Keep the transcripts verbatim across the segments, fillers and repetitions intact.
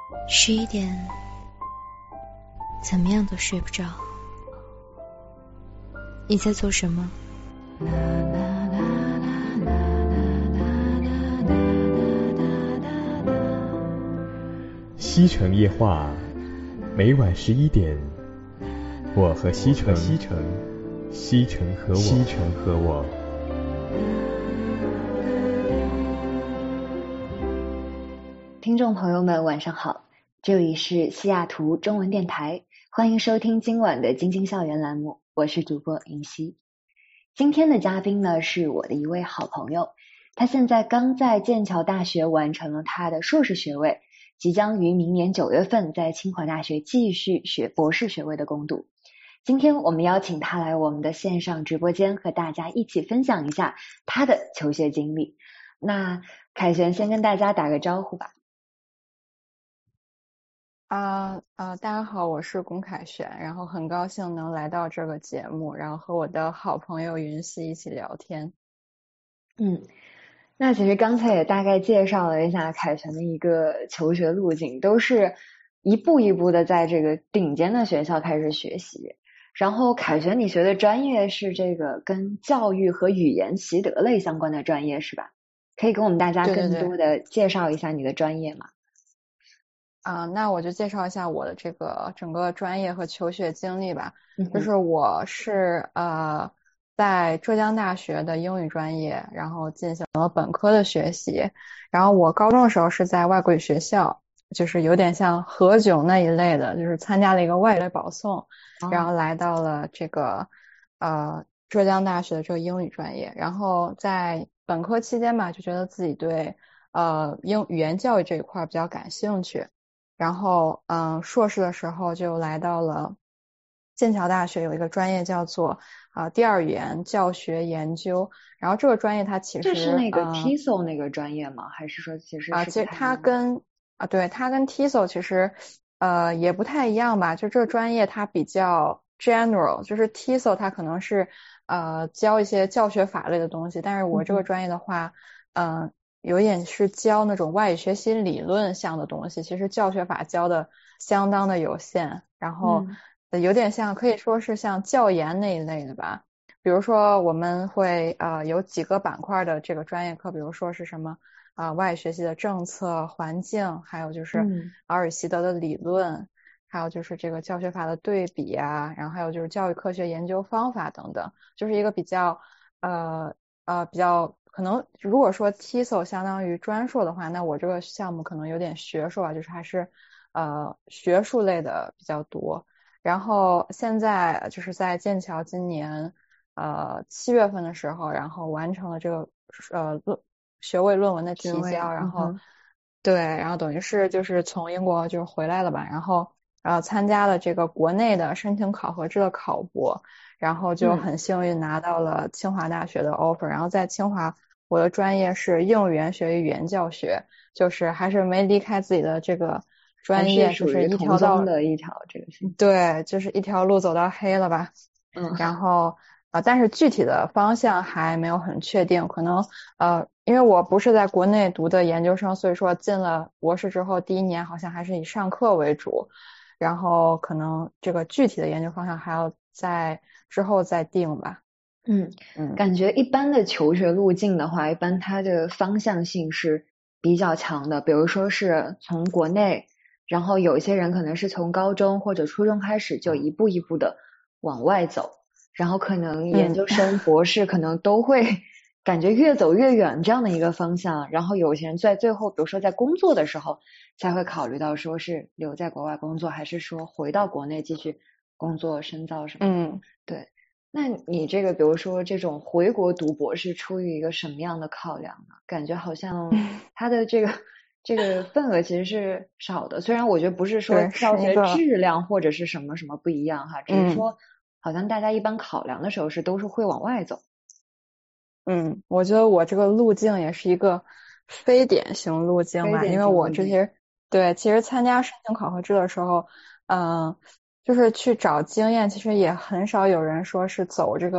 十一点，怎么样都睡不着。你在做什么？ 西城夜话，每晚十一点，我和西城，西城，西城和我，西城和我。 听众朋友们晚上好，这里是西雅图中文电台，欢迎收听今晚的晶晶校园栏目，我是主播云溪。今天的嘉宾呢是我的一位好朋友，他现在刚在剑桥大学完成了他的硕士学位，即将于明年九月份在清华大学继续学博士学位的攻读。今天我们邀请他来我们的线上直播间，和大家一起分享一下他的求学经历。那凯旋先跟大家打个招呼吧。 啊啊，大家好，我是龚凯旋，然后很高兴能来到这个节目，然后和我的好朋友云溪一起聊天。 嗯，那其实刚才也大概介绍了一下凯旋的一个求学路径，都是一步一步的在这个顶尖的学校开始学习。然后凯旋你学的专业是这个跟教育和语言习得类相关的专业是吧？可以跟我们大家更多的介绍一下你的专业吗？ 啊、呃，那我就介绍一下我的这个整个专业和求学经历吧。 嗯、 就是我是呃在浙江大学的英语专业，然后进行了本科的学习。然后我高中的时候是在外国语学校，就是有点像何炅那一类的，就是参加了一个外语保送， 哦、 然后来到了这个呃浙江大学的这个英语专业。然后在本科期间吧，就觉得自己对呃英语言教育这一块比较感兴趣。然后嗯，硕士的时候就来到了剑桥大学，有一个专业叫做啊、呃、第二语言教学研究。然后这个专业它其实这是那个 T E S O 那个专业吗？还是说其实啊、呃， 是其实它跟啊对它跟 T E S O 其实呃也不太一样吧？就这个专业它比较 general， 就是 T E S O 它可能是呃教一些教学法类的东西，但是我这个专业的话，嗯。呃有点是教那种外语学习理论项的东西，其实教学法教的相当的有限，然后有点像可以说是像教研那一类的吧。比如说我们会呃有几个板块的这个专业课，比如说是什么啊、呃、外语学习的政策环境，还有就是耳语习得的理论、嗯、还有就是这个教学法的对比啊，然后还有就是教育科学研究方法等等，就是一个比较呃呃比较可能如果说 T E S O 相当于专硕的话，那我这个项目可能有点学术吧，就是还是呃学术类的比较多。然后现在就是在剑桥今年呃七月份的时候，然后完成了这个呃论学位论文的提交，然后、嗯、对，然后等于是就是从英国就是回来了吧，然后呃参加了这个国内的申请考核制的考博。然后就很幸运拿到了清华大学的 offer、嗯、然后在清华我的专业是应语言学语言教学，就是还是没离开自己的这个专业，就是一条道的一条这个是对，就是一条路走到黑了吧。 嗯， 然后呃但是具体的方向还没有很确定，可能呃因为我不是在国内读的研究生，所以说进了博士之后第一年好像还是以上课为主，然后可能这个具体的研究方向还要在之后再定吧。 嗯嗯，感觉一般的求学路径的话，一般它的方向性是比较强的，比如说是从国内，然后有一些人可能是从高中或者初中开始就一步一步的往外走，然后可能研究生、嗯、博士可能都会感觉越走越远这样的一个方向，然后有些人在最后比如说在工作的时候才会考虑到说是留在国外工作，还是说回到国内继续工作深造什么的。 嗯， 对。那你这个比如说这种回国读博是出于一个什么样的考量呢？感觉好像它的这个这个份额其实是少的，虽然我觉得不是说教学质量或者是什么什么不一样哈，只是说好像大家一般考量的时候是都是会往外走。 嗯，我觉得我这个路径也是一个非典型路径吧，因为我这些对其实参加申请考核制的时候，嗯、呃。就是去找经验，其实也很少有人说是走这个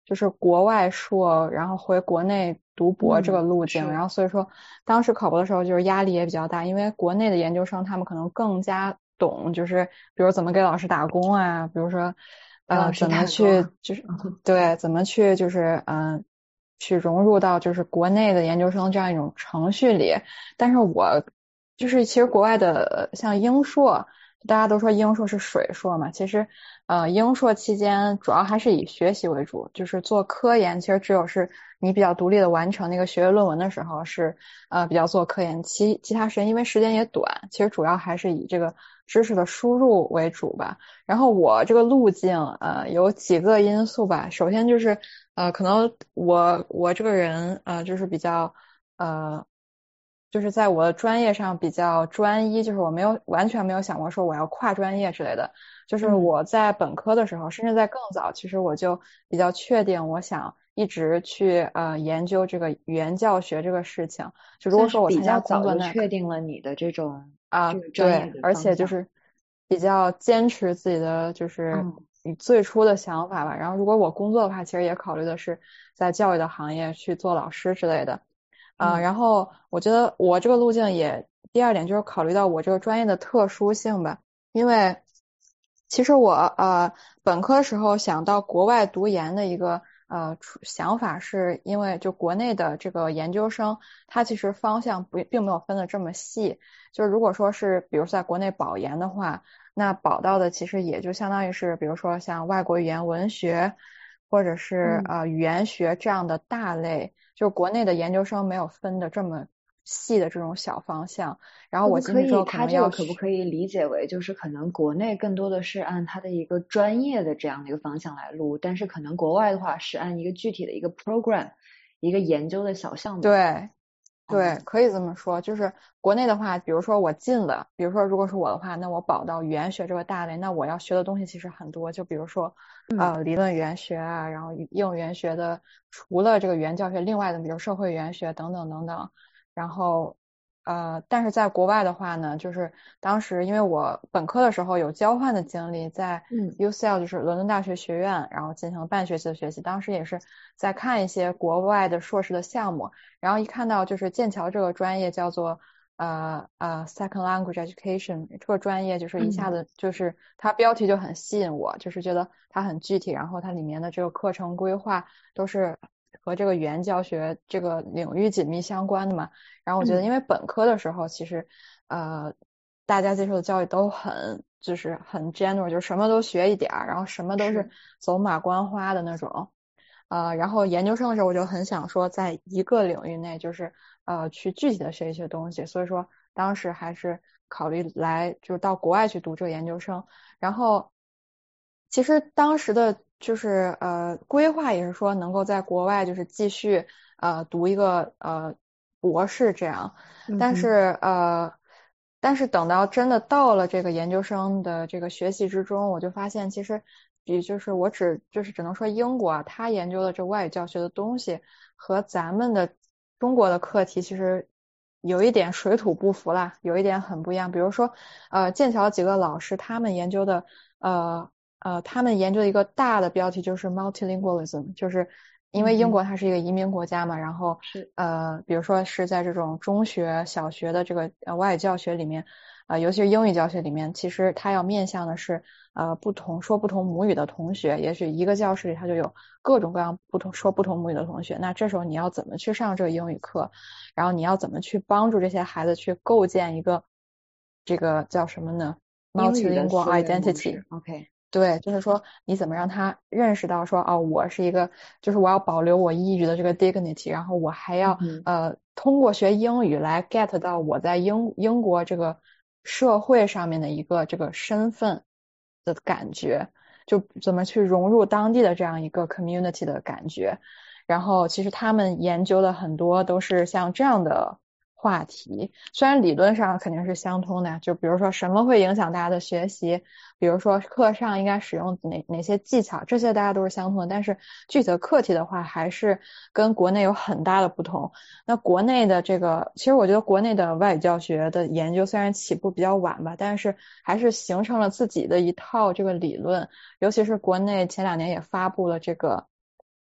就是国外硕，然后回国内读博这个路径， 嗯、 然后所以说当时考博的时候就是压力也比较大，因为国内的研究生他们可能更加懂，就是比如怎么给老师打工啊，比如说呃怎么去就是对怎么去就是嗯、呃、去融入到就是国内的研究生这样一种程序里，但是我就是其实国外的像英硕。大家都说英硕是水硕嘛，其实呃英硕期间主要还是以学习为主，就是做科研，其实只有是你比较独立的完成那个学位论文的时候是呃比较做科研，其其他时间因为时间也短，其实主要还是以这个知识的输入为主吧。然后我这个路径呃有几个因素吧，首先就是呃可能我我这个人呃就是比较呃就是在我的专业上比较专一，就是我没有完全没有想过说我要跨专业之类的。就是我在本科的时候，嗯、甚至在更早，其实我就比较确定，我想一直去呃研究这个语言教学这个事情。就如果说我参加工作，那确定了你的这种啊、 这个专业的对，而且就是比较坚持自己的就是你最初的想法吧。嗯、然后如果我工作的话，其实也考虑的是在教育的行业去做老师之类的。啊、呃，然后我觉得我这个路径也第二点就是考虑到我这个专业的特殊性吧，因为其实我呃本科时候想到国外读研的一个呃想法，是因为就国内的这个研究生，它其实方向不并没有分得这么细，就是如果说是比如在国内保研的话，那保到的其实也就相当于是比如说像外国语言文学或者是呃语言学这样的大类。就国内的研究生没有分的这么细的这种小方向，然后我进去之后可能要可不可以理解为就是可能国内更多的是按它的一个专业的这样的一个方向来录，但是可能国外的话是按一个具体的一个 program 一个研究的小项目。 对对，可以这么说，就是国内的话，比如说我进了，比如说如果是我的话，那我保到语言学这个大类，那我要学的东西其实很多，就比如说呃理论语言学啊，然后应语言学的除了这个语言教学，另外的比如社会语言学等等等等，然后呃但是在国外的话呢，就是当时因为我本科的时候有交换的经历，在 U C L 就是伦敦大学学院，然后进行了半学期的学习，当时也是在看一些国外的硕士的项目。然后一看到就是剑桥这个专业叫做呃呃 Second Language Education 这个专业，就是一下子就是它标题就很吸引我，就是觉得它很具体，然后它里面的这个课程规划都是和这个语言教学这个领域紧密相关的嘛。然后我觉得因为本科的时候其实呃大家接受的教育都很就是很 general， 就是什么都学一点，然后什么都是走马观花的那种。呃，然后研究生的时候我就很想说，在一个领域内，就是呃去具体的学一些东西，所以说当时还是考虑来就是到国外去读这个研究生。然后其实当时的就是呃规划也是说能够在国外就是继续呃读一个呃博士这样，但是呃但是等到真的到了这个研究生的这个学习之中，我就发现其实。也就是我只就是只能说英国啊，他研究的这外语教学的东西和咱们的中国的课题其实有一点水土不服啦，有一点很不一样。比如说呃剑桥几个老师他们研究的呃呃他们研究的一个大的标题就是 multilingualism， 就是因为英国它是一个移民国家嘛，然后呃比如说是在这种中学小学的这个呃外语教学里面。呃，尤其是英语教学里面，其实它要面向的是呃不同说不同母语的同学，也许一个教室里它就有各种各样不同说不同母语的同学，那这时候你要怎么去上这个英语课，然后你要怎么去帮助这些孩子去构建一个这个叫什么呢 multilingual identity。 对，就是说你怎么让他认识到说哦，我是一个，就是我要保留我英语的这个 dignity， 然后我还要、嗯、呃通过学英语来 get 到我在英英国这个社会上面的一个这个身份的感觉，就怎么去融入当地的这样一个 community 的感觉。然后其实他们研究的很多都是像这样的话题，虽然理论上肯定是相通的，就比如说什么会影响大家的学习，比如说课上应该使用哪哪些技巧，这些大家都是相通的，但是具体的课题的话还是跟国内有很大的不同。那国内的这个其实我觉得国内的外语教学的研究虽然起步比较晚吧，但是还是形成了自己的一套这个理论，尤其是国内前两年也发布了这个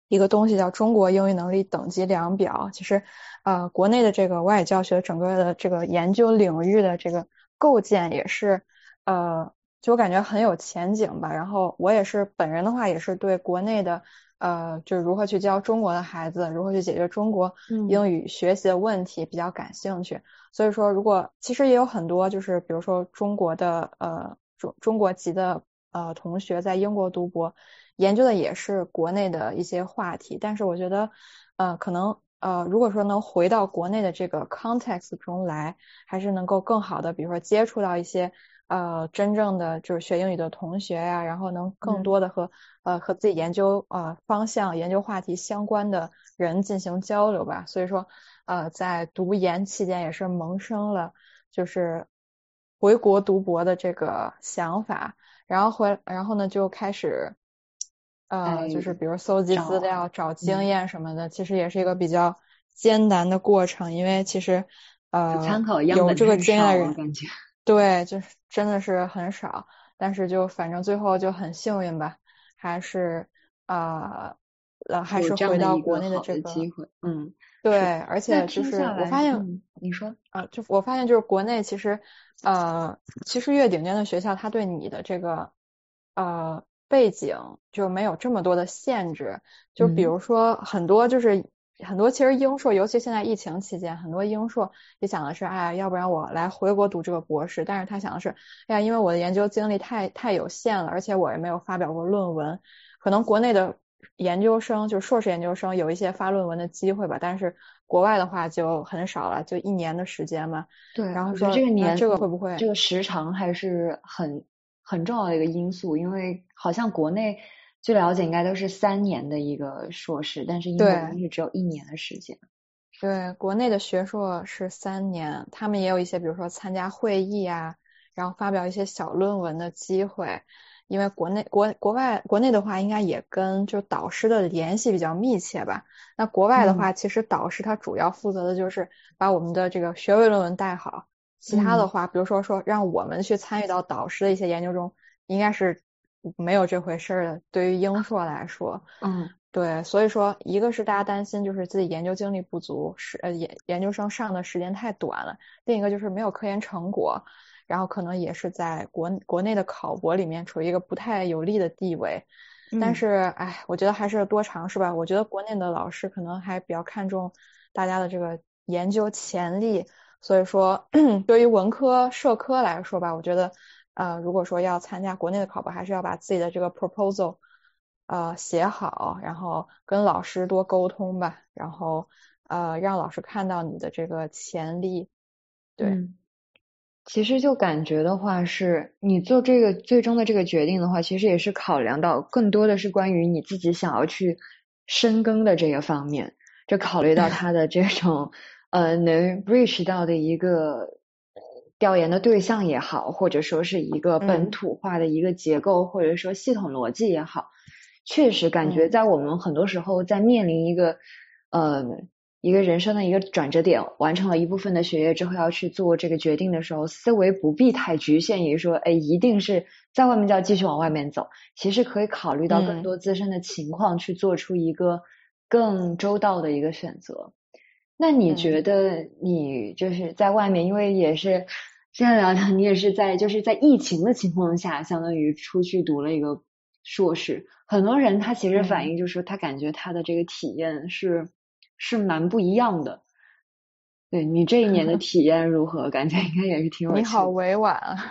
一个东西叫中国英语能力等级量表。其实呃国内的这个外语教学整个的这个研究领域的这个构建也是呃就我感觉很有前景吧。然后我也是本人的话也是对国内的呃就是如何去教中国的孩子，如何去解决中国英语学习的问题比较感兴趣。所以说如果其实也有很多就是比如说中国的呃中中国籍的呃同学在英国读博，研究的也是国内的一些话题，但是我觉得呃可能呃如果说能回到国内的这个 context 中来，还是能够更好的比如说接触到一些呃真正的就是学英语的同学呀、然后能更多的和、嗯、呃和自己研究呃方向研究话题相关的人进行交流吧。所以说呃在读研期间也是萌生了就是回国读博的这个想法，然后回然后呢就开始呃就是比如搜集资料找经验什么的、嗯、其实也是一个比较艰难的过程，因为其实呃参考样本有这个经验的人感觉对就是真的是很少，但是就反正最后就很幸运吧，还是呃呃还是回到国内的这个机会。嗯， 对，而且就是我发现、 嗯、你说啊、呃、就我发现就是国内其实呃其实越顶尖的学校它对你的这个呃背景就没有这么多的限制，就比如说很多就是、嗯、很多其实英硕尤其现在疫情期间很多英硕也想的是哎呀要不然我来回国读这个博士，但是他想的是哎呀因为我的研究经历太太有限了，而且我也没有发表过论文，可能国内的研究生就硕士研究生有一些发论文的机会吧，但是国外的话就很少了，就一年的时间嘛。 对， 然后说这个年这个会不会这个时长还是很很重要的一个因素，因为好像国内据了解应该都是三年的一个硕士，但是英国应该是只有一年的时间。 对，国内的学硕是三年，他们也有一些比如说参加会议啊，然后发表一些小论文的机会。因为国内国国外国内的话应该也跟就导师的联系比较密切吧，那国外的话、嗯、其实导师他主要负责的就是把我们的这个学位论文带好，其他的话、嗯、比如说说让我们去参与到导师的一些研究中应该是没有这回事的，对于英硕来说。 嗯， 对，所以说一个是大家担心就是自己研究精力不足，是呃研研究生上的时间太短了，另一个就是没有科研成果，然后可能也是在国国内的考博里面处于一个不太有利的地位。但是哎，我觉得还是多尝试吧，我觉得国内的老师可能还比较看重大家的这个研究潜力，所以说对于文科社科来说吧，我觉得呃如果说要参加国内的考博，还是要把自己的这个 proposal呃写好，然后跟老师多沟通吧，然后呃让老师看到你的这个潜力。对、嗯、 其实就感觉的话是你做这个最终的这个决定的话，其实也是考量到更多的是关于你自己想要去深耕的这个方面，就考虑到他的这种呃能 reach 到的一个调研的对象也好，或者说是一个本土化的一个结构、嗯、或者说系统逻辑也好，确实感觉在我们很多时候在面临一个呃一个人生的一个转折点，完成了一部分的学业之后要去做这个决定的时候，思维不必太局限于说哎一定是在外面就要继续往外面走，其实可以考虑到更多自身的情况、嗯、去做出一个更周到的一个选择。那你觉得你就是在外面、嗯、因为也是这样聊聊，你也是在就是在疫情的情况下相当于出去读了一个硕士，很多人他其实反映就是说他感觉他的这个体验是、嗯、是蛮不一样的。对，你这一年的体验如何？感觉应该也是挺有趣的。 你好委婉啊。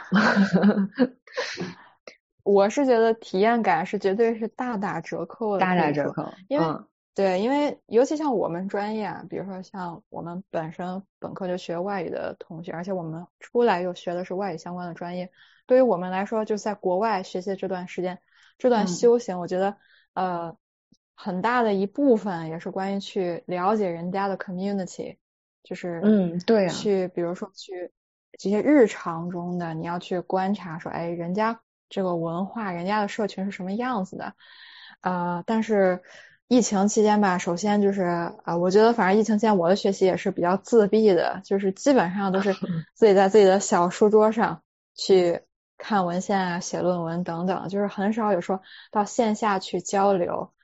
我是觉得体验感是绝对是大打折扣的， 大打折扣。 因为、 嗯、 对，因为尤其像我们专业啊，比如说像我们本身本科就学外语的同学，而且我们出来又学的是外语相关的专业，对于我们来说就在国外学习这段时间，这段修行、嗯、我觉得呃很大的一部分也是关于去了解人家的 community， 就是嗯对啊， 去比如说去这些日常中的你要去观察说哎人家这个文化人家的社群是什么样子的。呃但是疫情期间吧，首先就是呃我觉得反正疫情期间我的学习也是比较自闭的，就是基本上都是自己在自己的小书桌上去看文献啊写论文等等，就是很少有说到线下去交流。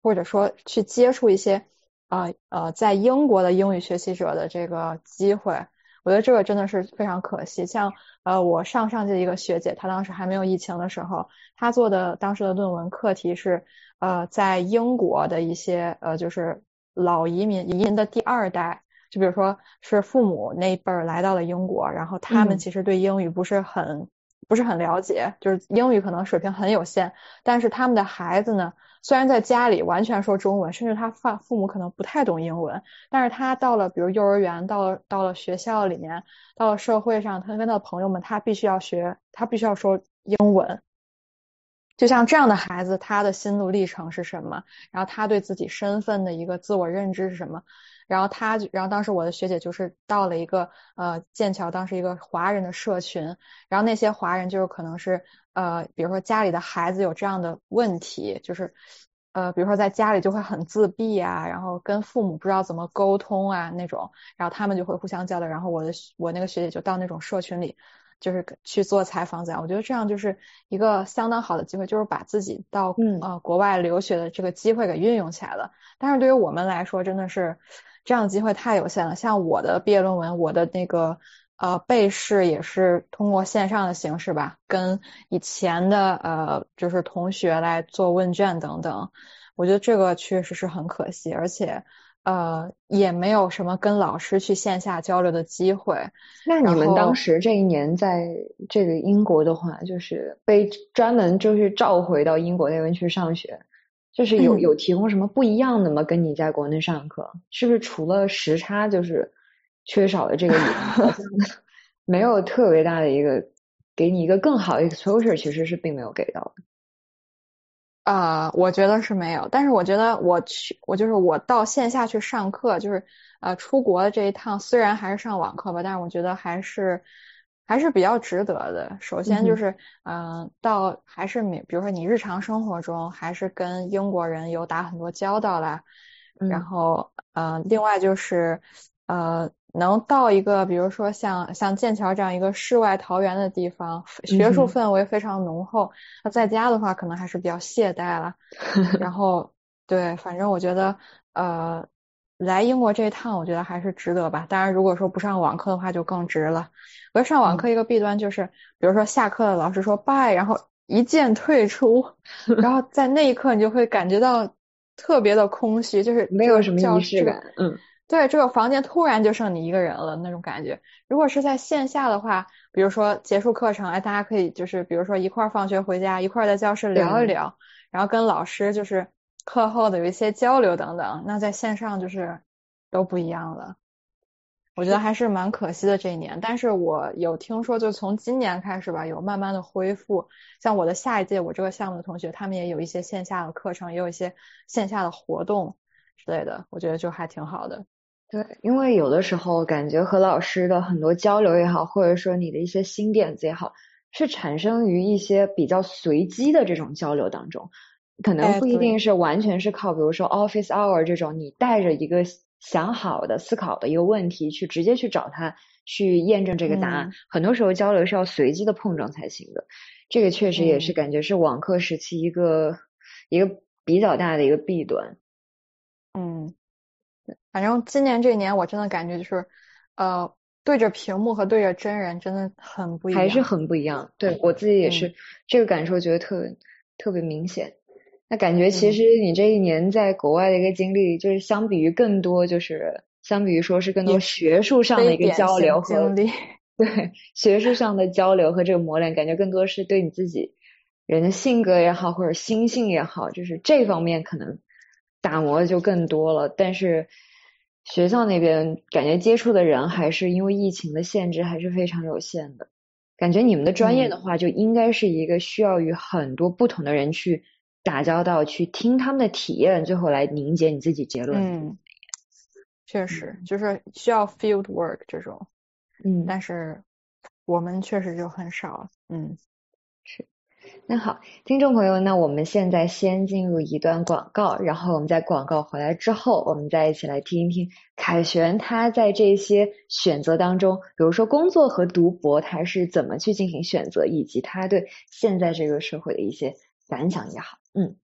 或者说去接触一些呃呃在英国的英语学习者的这个机会。我觉得这个真的是非常可惜。像呃我上上届一个学姐，她当时还没有疫情的时候，她做的当时的论文课题是呃在英国的一些呃就是老移民移民的第二代，就比如说是父母那一辈儿来到了英国，然后他们其实对英语不是很、嗯、不是很了解，就是英语可能水平很有限，但是他们的孩子呢，虽然在家里完全说中文，甚至他父父母可能不太懂英文，但是他到了比如幼儿园，到了到了学校里面，到了社会上，他跟他的朋友们，他必须要学，他必须要说英文。就像这样的孩子，他的心路历程是什么？然后他对自己身份的一个自我认知是什么？然后他，然后当时我的学姐就是到了一个呃剑桥当时一个华人的社群，然后那些华人就是可能是呃比如说家里的孩子有这样的问题，就是呃比如说在家里就会很自闭啊，然后跟父母不知道怎么沟通啊那种，然后他们就会互相交流，然后我的我那个学姐就到那种社群里。就是去做采访怎样，我觉得这样就是一个相当好的机会，就是把自己到、嗯、呃国外留学的这个机会给运用起来了。但是对于我们来说，真的是这样的机会太有限了。像我的毕业论文，我的那个呃备试也是通过线上的形式吧，跟以前的呃就是同学来做问卷等等。我觉得这个确实是很可惜，而且。呃，也没有什么跟老师去线下交流的机会。 那你们当时这一年在这个英国的话，就是被专门就是召回到英国那边去上学，就是有、嗯、有提供什么不一样的吗？跟你在国内上课，是不是除了时差就是缺少了这个语言，好像没有特别大的一个给你一个更好的 exposure， 其实是并没有给到的。 呃，我觉得是没有，但是我觉得我去，我就是我到线下去上课，就是呃出国的这一趟，虽然还是上网课吧，但是我觉得还是还是比较值得的。首先就是嗯、呃，到还是你，比如说你日常生活中还是跟英国人有打很多交道啦，嗯、然后呃，另外就是呃。能到一个比如说像像剑桥这样一个世外桃源的地方，学术氛围非常浓厚，那、嗯、在家的话可能还是比较懈怠了。然后对，反正我觉得呃来英国这一趟我觉得还是值得吧。当然如果说不上网课的话就更值了。我觉得上网课一个弊端就是、嗯、比如说下课了老师说拜，然后一键退出，然后在那一刻你就会感觉到特别的空虚，就是没有什么仪式感。嗯， 对，这个房间突然就剩你一个人了那种感觉。如果是在线下的话，比如说结束课程，哎，大家可以就是比如说一块儿放学回家，一块儿在教室聊一聊，然后跟老师就是课后的有一些交流等等。那在线上就是都不一样了。我觉得还是蛮可惜的这一年。但是我有听说，就从今年开始吧，有慢慢的恢复。像我的下一届我这个项目的同学，他们也有一些线下的课程，也有一些线下的活动之类的，我觉得就还挺好的。 对，因为有的时候感觉和老师的很多交流也好，或者说你的一些新点子也好，是产生于一些比较随机的这种交流当中，可能不一定是完全是靠比如说 office hour 这种你带着一个想好的思考的一个问题去直接去找他去验证这个答案、嗯、很多时候交流是要随机的碰撞才行的。这个确实也是感觉是网课时期一个、嗯、一个比较大的一个弊端。 嗯，反正今年这一年我真的感觉就是呃对着屏幕和对着真人真的很不一样， 还是很不一样。对，我自己也是、嗯、这个感受觉得特特别明显。那感觉其实你这一年在国外的一个经历、嗯、就是相比于更多就是相比于说是更多学术上的一个交流和经历， 对学术上的交流和这个磨练，感觉更多是对你自己人的性格也好或者心性也好，就是这方面可能打磨的就更多了。但是学校那边感觉接触的人还是因为疫情的限制还是非常有限的。感觉你们的专业的话就应该是一个需要与很多不同的人去打交道，去听他们的体验，最后来凝结你自己结论。 嗯，确实、嗯、就是需要 field work 这种。 嗯， 但是我们确实就很少。嗯， 是。那好，听众朋友，那我们现在先进入一段广告，然后我们在广告回来之后，我们再一起来听一听凯旋他在这些选择当中，比如说工作和读博，他是怎么去进行选择，以及他对现在这个社会的一些感想也好。嗯。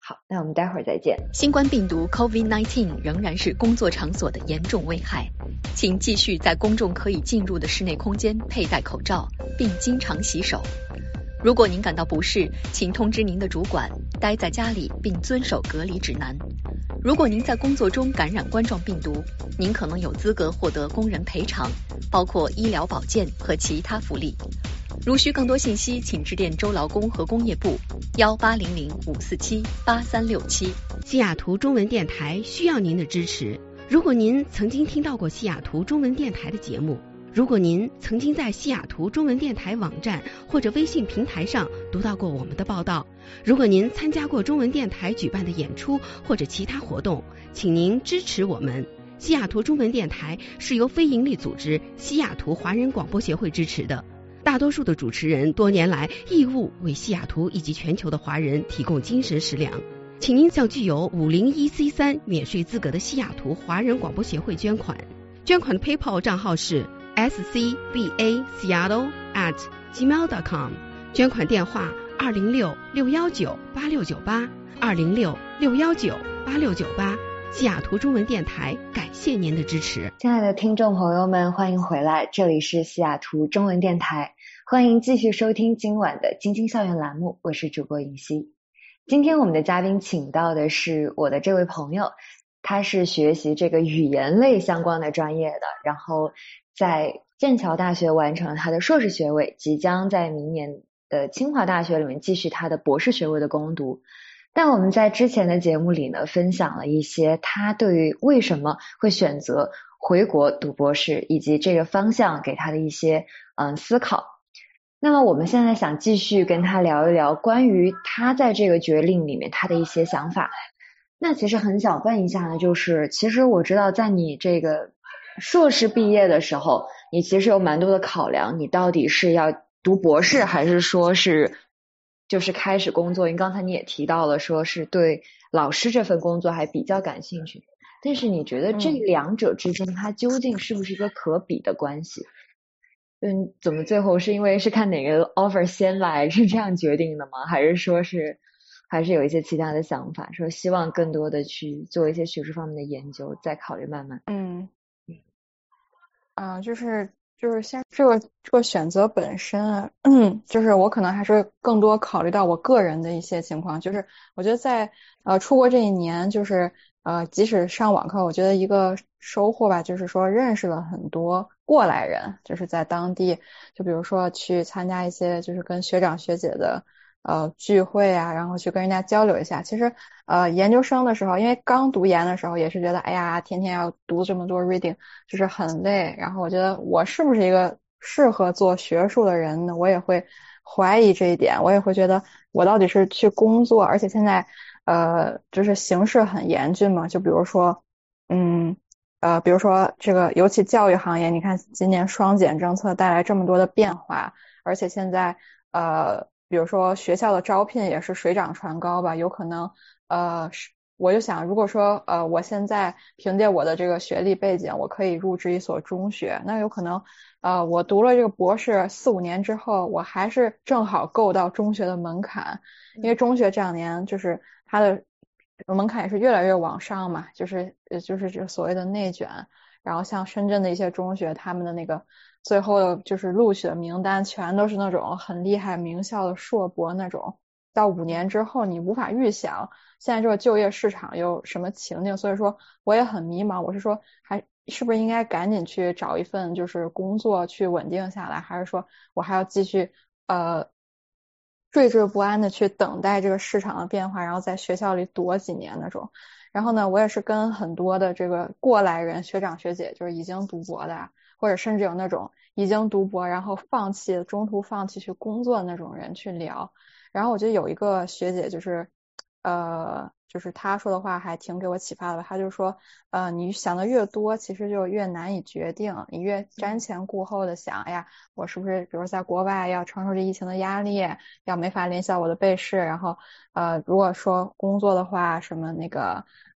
好，那我们待会儿再见。 新冠病毒 COVID 十九 仍然是工作场所的严重危害，请继续在公众可以进入的室内空间佩戴口罩，并经常洗手。如果您感到不适，请通知您的主管，待在家里并遵守隔离指南。如果您在工作中感染冠状病毒，您可能有资格获得工人赔偿，包括医疗保健和其他福利。如需更多信息，请致电州劳工和工业部幺八零零五四七八三六七。 西雅图中文电台需要您的支持。如果您曾经听到过西雅图中文电台的节目，如果您曾经在西雅图中文电台网站或者微信平台上读到过我们的报道，如果您参加过中文电台举办的演出或者其他活动，请您支持我们。西雅图中文电台是由非营利组织西雅图华人广播协会支持的，大多数的主持人多年来义务为西雅图以及全球的华人提供精神食粮。请您向具有五零一 C 三 免税资格的西雅图华人广播协会捐款，捐款的 PayPal 账号是 s c b a seattle at gmail dot com， 捐款电话二零六六一九八六九八二零六六一九八六九八。西雅图中文电台感谢您的支持。 亲爱的听众朋友们，欢迎回来，这里是西雅图中文电台，欢迎继续收听今晚的晶晶校园栏目，我是主播尹希。今天我们的嘉宾请到的是我的这位朋友，他是学习这个语言类相关的专业的，然后在剑桥大学完成了他的硕士学位，即将在明年的清华大学里面继续他的博士学位的攻读。但我们在之前的节目里呢，分享了一些他对于为什么会选择回国读博士以及这个方向给他的一些嗯思考。那么我们现在想继续跟他聊一聊关于他在这个决定里面他的一些想法。那其实很想问一下呢，就是其实我知道在你这个硕士毕业的时候，你其实有蛮多的考量，你到底是要读博士还是说是就是开始工作，因为刚才你也提到了说是对老师这份工作还比较感兴趣，但是你觉得这两者之间它究竟是不是一个可比的关系？嗯，怎么最后是因为是看哪个 offer 先来是这样决定的吗？还是说是还是有一些其他的想法，说希望更多的去做一些学术方面的研究，再考虑慢慢。 嗯，啊、呃，就是就是先这个这个选择本身啊，嗯，就是我可能还是更多考虑到我个人的一些情况，就是我觉得在呃出国这一年，就是呃即使上网课，我觉得一个收获吧，就是说认识了很多过来人，就是在当地，就比如说去参加一些就是跟学长学姐的呃聚会啊，然后去跟人家交流一下。其实呃研究生的时候，因为刚读研的时候也是觉得哎呀天天要读这么多 reading 就是很累，然后我觉得我是不是一个适合做学术的人呢，我也会怀疑这一点，我也会觉得我到底是去工作，而且现在呃就是形势很严峻嘛，就比如说嗯呃比如说这个尤其教育行业，你看今年双减政策带来这么多的变化，而且现在呃比如说学校的招聘也是水涨船高吧，有可能呃我就想如果说呃我现在凭借我的这个学历背景，我可以入职一所中学，那有可能呃我读了这个博士四五年之后，我还是正好够到中学的门槛，因为中学这两年就是它的门槛也是越来越往上嘛，就是呃就是这所谓的内卷，然后像深圳的一些中学，他们的那个最后就是录取的名单全都是那种很厉害名校的硕博那种，到五年之后你无法预想现在这个就业市场有什么情境，所以说我也很迷茫，我是说还是不是应该赶紧去找一份就是工作去稳定下来，还是说我还要继续呃惴惴不安的去等待这个市场的变化，然后在学校里躲几年那种。然后呢，我也是跟很多的这个过来人学长学姐，就是已经读博的，或者甚至有那种已经读博然后放弃中途放弃去工作的那种人去聊。然后我觉得有一个学姐就是呃就是她说的话还挺给我启发的，她就说呃你想的越多其实就越难以决定，你越瞻前顾后的想，哎呀我是不是比如在国外要承受这疫情的压力，要没法联系到我的被试，然后呃如果说工作的话什么那个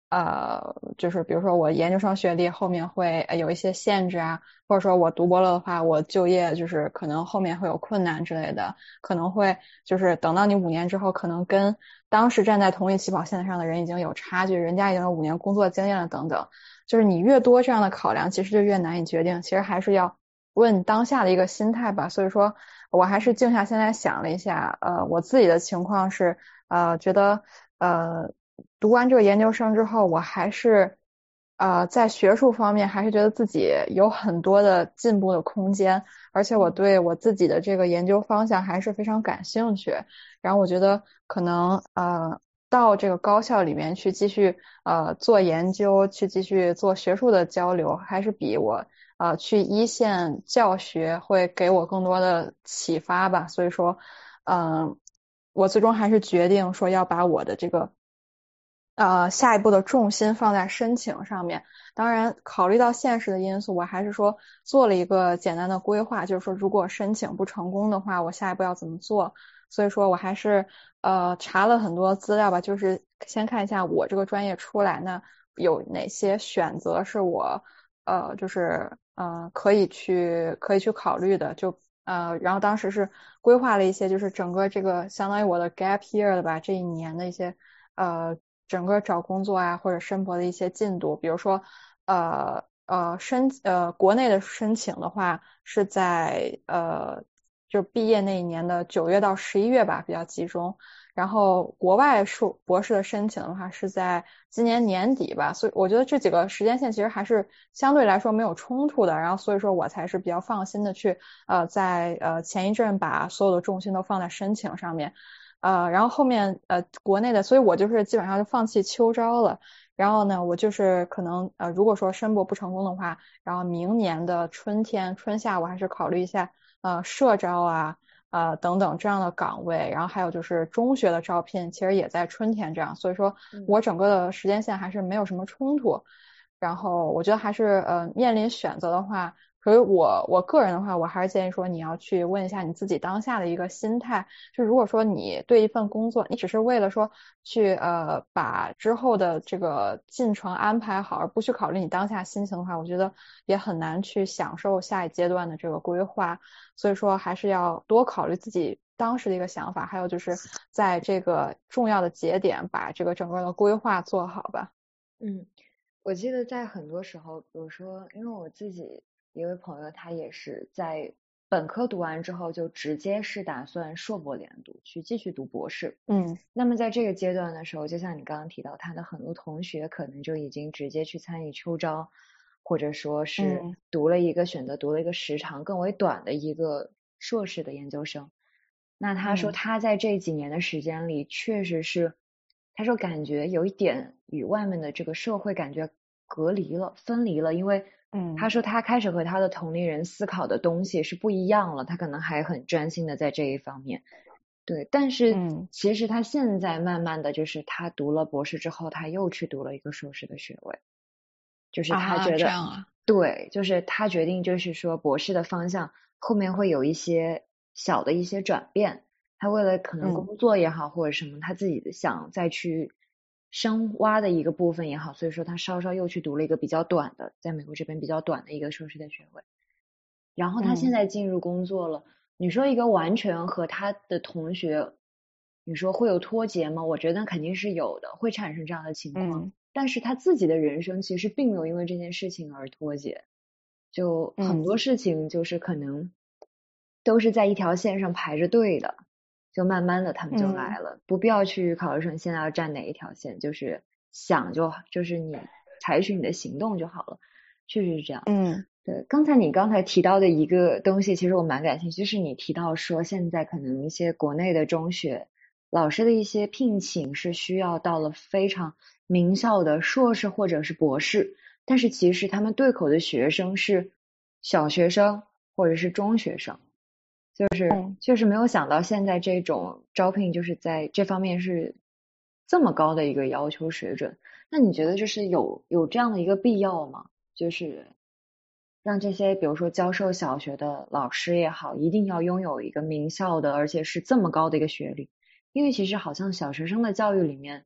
呃，就是比如说我研究生学历后面会有一些限制啊，或者说我读博了的话，我就业就是可能后面会有困难之类的，可能会就是等到你五年之后，可能跟当时站在同一起跑线上的人已经有差距，人家已经有五年工作经验了等等，就是你越多这样的考量，其实就越难以决定，其实还是要问当下的一个心态吧。所以说我还是静下心来想了一下，呃，我自己的情况是，呃，觉得呃。读完这个研究生之后，我还是呃在学术方面还是觉得自己有很多的进步的空间，而且我对我自己的这个研究方向还是非常感兴趣。然后我觉得可能呃到这个高校里面去继续呃做研究，去继续做学术的交流，还是比我呃去一线教学会给我更多的启发吧。所以说，嗯、呃，我最终还是决定说要把我的这个呃，下一步的重心放在申请上面。当然，考虑到现实的因素，我还是说做了一个简单的规划，就是说如果申请不成功的话，我下一步要怎么做。所以说我还是呃查了很多资料吧，就是先看一下我这个专业出来呢有哪些选择是我呃就是呃可以去可以去考虑的，就呃然后当时是规划了一些，就是整个这个相当于我的 gap year 的吧，这一年的一些呃。整个找工作啊或者申博的一些进度，比如说呃呃申呃国内的申请的话是在呃就毕业那一年的九月到十一月吧比较集中，然后国外硕博士的申请的话是在今年年底吧，所以我觉得这几个时间线其实还是相对来说没有冲突的，然后所以说我才是比较放心的去呃在呃前一阵把所有的重心都放在申请上面。呃，然后后面呃国内的，所以我就是基本上就放弃秋招了。然后呢，我就是可能呃如果说申博不成功的话，然后明年的春天春夏我还是考虑一下呃社招啊呃等等这样的岗位，然后还有就是中学的招聘，其实也在春天这样，所以说我整个的时间线还是没有什么冲突。然后我觉得还是呃面临选择的话。所以我我个人的话，我还是建议说你要去问一下你自己当下的一个心态。就如果说你对一份工作，你只是为了说去呃把之后的这个进程安排好，而不去考虑你当下心情的话，我觉得也很难去享受下一阶段的这个规划。所以说还是要多考虑自己当时的一个想法，还有就是在这个重要的节点把这个整个的规划做好吧。 嗯，我记得在很多时候，比如说因为我自己一位朋友，他也是在本科读完之后就直接是打算硕博连读去继续读博士。 嗯， 那么在这个阶段的时候，就像你刚刚提到，他的很多同学可能就已经直接去参与秋招，或者说是读了一个、嗯、选择读了一个时长更为短的一个硕士的研究生。那他说他在这几年的时间里确实是、嗯、他说感觉有一点与外面的这个社会感觉隔离了分离了，因为嗯，他说他开始和他的同龄人思考的东西是不一样了，他可能还很专心的在这一方面。对，但是其实他现在慢慢的就是他读了博士之后，他又去读了一个硕士的学位，就是他觉得、啊、 这样啊， 对，就是他决定就是说博士的方向后面会有一些小的一些转变，他为了可能工作也好、嗯、或者什么他自己想再去深挖的一个部分也好，所以说他稍稍又去读了一个比较短的，在美国这边比较短的一个硕士的学位，然后他现在进入工作了、嗯、你说一个完全和他的同学你说会有脱节吗？我觉得肯定是有的，会产生这样的情况、嗯、但是他自己的人生其实并没有因为这件事情而脱节，就很多事情就是可能都是在一条线上排着队的，就慢慢的他们就来了、嗯、不必要去考虑说你现在要站哪一条线，就是想就就是你采取你的行动就好了，确实是这样。 嗯， 对，刚才你刚才提到的一个东西其实我蛮感兴趣，就是你提到说现在可能一些国内的中学老师的一些聘请是需要到了非常名校的硕士或者是博士，但是其实他们对口的学生是小学生或者是中学生，就是确实没有想到现在这种招聘就是在这方面是这么高的一个要求水准。那你觉得就是有有这样的一个必要吗？就是让这些比如说教授小学的老师也好，一定要拥有一个名校的而且是这么高的一个学历，因为其实好像小学生的教育里面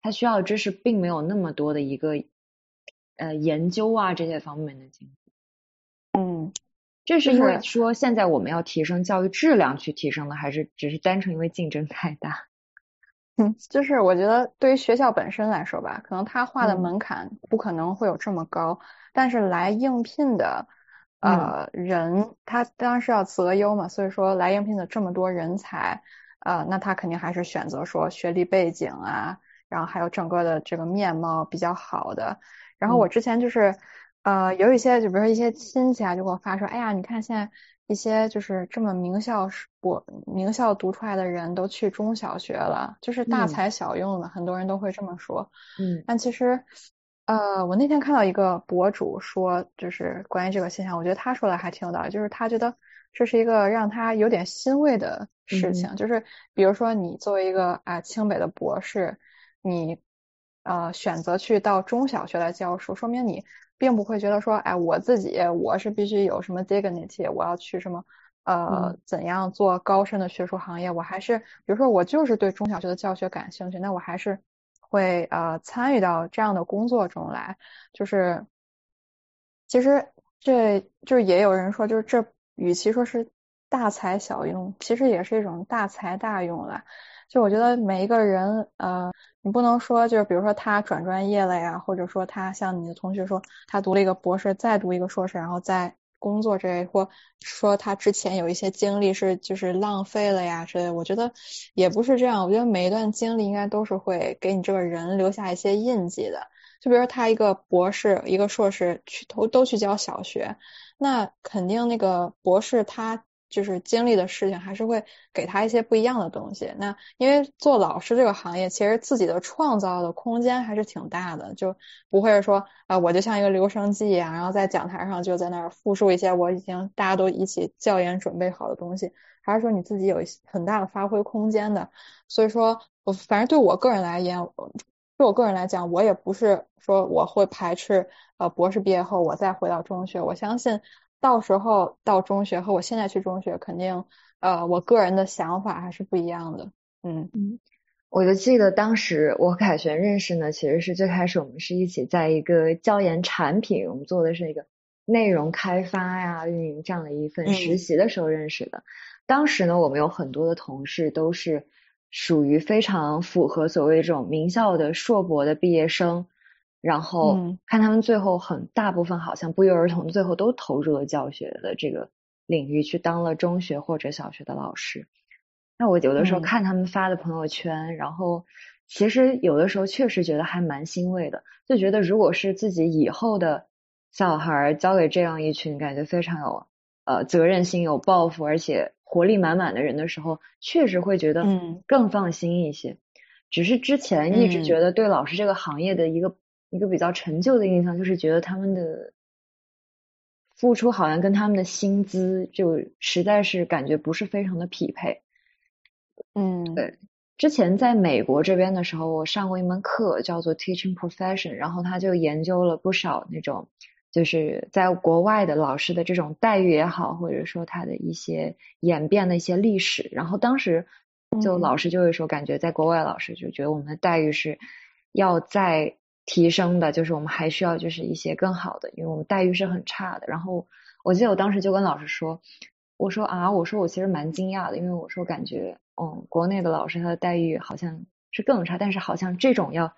他需要的知识并没有那么多的一个呃研究啊这些方面的经历。 嗯， 这是因为说现在我们要提升教育质量去提升的，还是只是单纯因为竞争太大？ 嗯，就是我觉得对于学校本身来说吧，可能他画的门槛不可能会有这么高，嗯、但是来应聘的呃、嗯、人，他当然是要择优嘛，所以说来应聘的这么多人才，呃，那他肯定还是选择说学历背景啊，然后还有整个的这个面貌比较好的。然后我之前就是、嗯、呃有一些就比如说一些亲戚啊就给我发说，哎呀，你看现在一些就是这么名校我名校读出来的人都去中小学了，就是大材小用的、嗯、很多人都会这么说。 嗯， 但其实呃我那天看到一个博主说就是关于这个现象，我觉得他说的还挺有道理，就是他觉得这是一个让他有点欣慰的事情、嗯、就是比如说你作为一个啊清北的博士，你呃选择去到中小学来教书，说明你并不会觉得说哎我自己我是必须有什么 dignity， 我要去什么呃、嗯、怎样做高深的学术行业，我还是比如说我就是对中小学的教学感兴趣，那我还是会呃参与到这样的工作中来。就是其实这就是也有人说，就是这与其说是大材小用，其实也是一种大材大用了。就我觉得每一个人呃你不能说就是比如说他转专业了呀，或者说他像你的同学说他读了一个博士再读一个硕士然后再工作这类，或说他之前有一些经历是就是浪费了呀之类的，我觉得也不是这样。我觉得每一段经历应该都是会给你这个人留下一些印记的。就比如说他一个博士一个硕士去都都去教小学，那肯定那个博士他就是经历的事情还是会给他一些不一样的东西。那因为做老师这个行业其实自己的创造的空间还是挺大的，就不会说啊、呃、我就像一个留声机一样，然后在讲台上就在那儿复述一些我已经大家都一起教研准备好的东西，还是说你自己有很大的发挥空间的。所以说我反正对我个人来言对我个人来讲，我也不是说我会排斥呃博士毕业后我再回到中学，我相信到时候到中学和我现在去中学肯定呃我个人的想法还是不一样的。嗯嗯，我就记得当时我和凯旋认识呢，其实是最开始我们是一起在一个教研产品，我们做的是一个内容开发呀运营这样的一份实习的时候认识的、嗯、当时呢我们有很多的同事都是属于非常符合所谓这种名校的硕博的毕业生，然后看他们最后很大部分好像不约而同最后都投入了教学的这个领域，去当了中学或者小学的老师。那我有的时候看他们发的朋友圈、嗯、然后其实有的时候确实觉得还蛮欣慰的，就觉得如果是自己以后的小孩交给这样一群感觉非常有呃责任心有抱负而且活力满满的人的时候，确实会觉得更放心一些、嗯、只是之前一直觉得对老师这个行业的一个、嗯、一个比较陈旧的印象，就是觉得他们的付出好像跟他们的薪资就实在是感觉不是非常的匹配。 嗯， 对，之前在美国这边的时候，我上过一门课叫做 Teaching Profession， 然后他就研究了不少那种就是在国外的老师的这种待遇也好，或者说他的一些演变的一些历史，然后当时就老师就会说感觉在国外老师就觉得我们的待遇是要再提升的，就是我们还需要就是一些更好的，因为我们待遇是很差的。然后我记得我当时就跟老师说，我说啊，我说我其实蛮惊讶的，因为我说感觉嗯，国内的老师他的待遇好像是更差，但是好像这种要